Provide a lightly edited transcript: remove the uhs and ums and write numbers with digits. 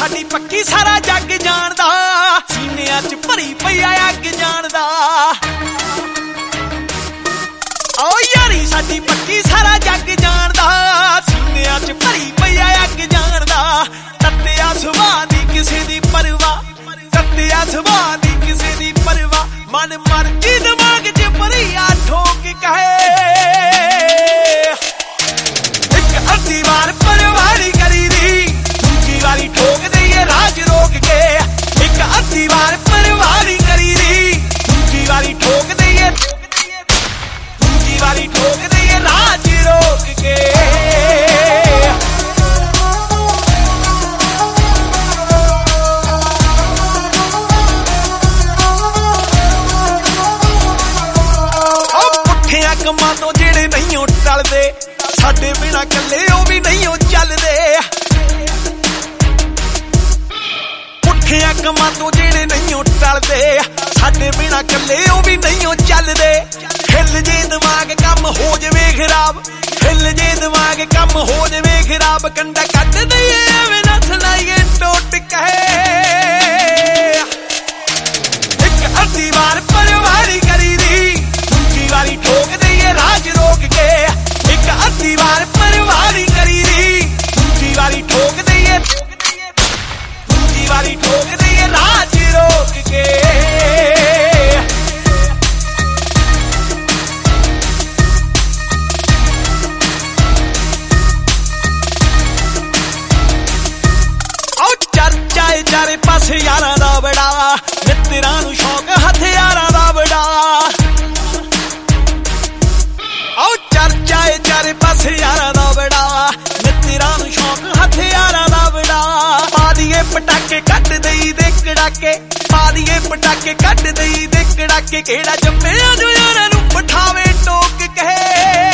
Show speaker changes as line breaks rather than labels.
साडी पक्की सारा जग जानदा, सीनियां च भरी पई आ अग जानदा। ओ यारी साडी पक्की सारा जग जानदा, सीनियां च भरी पई आ अग जानदा। तत्या सुभाऽ दी किसे दी परवाह, तत्या सुभाऽ दी किसे दी परवाह। मन मर्जी दिमाग च भरी आ ठोक कहे, एक अद्धी वार परवारी करी दी, दूजी वारी ठोक दईए राज रोक के। एक अद्धी वार परवारी करी दी, दूजी वारी ठोक दईए, दूजी वारी ठोक दईए राज रोक के। कमां तो जेड़े नहीं टलदे, साडे बिना कल्ले ओ भी नहीं चलदे। पुठिया कमां तो जेड़े नहीं टलदे, साडे बिना कल्ले ओ भी नहीं चलदे। हिल जे दिमाग कम हो जावे खराब, हिल जे दिमाग कम हो जावे खराब। कंडा कट दईए एवें ना सुनाईए टोट कहे, एक अद्धी वार परवारी करी दी, दूजी वारी ठोक राज रोक के। एक अद्धी वार परवारी करी दी, दूजी वारी ठोक दईए, दूजी वारी ठोक दईए राज रोक के। आओ चर्चा है चारे पासे यारां दा बड़ा, मित्तरां नूं शौक हथियारां दा बड़ा। आओ चर्चा है चारे पासे यारां दा बड़ा, मित्तरां नूं शौक हथियारां दा बड़ा। पा दिए पटाके कट दई दे कड़ाके, पा दिए पटाके कट दई दे कड़ाके। केड़ा जम्मिया जो यारां नूं पठावे टोक कहे,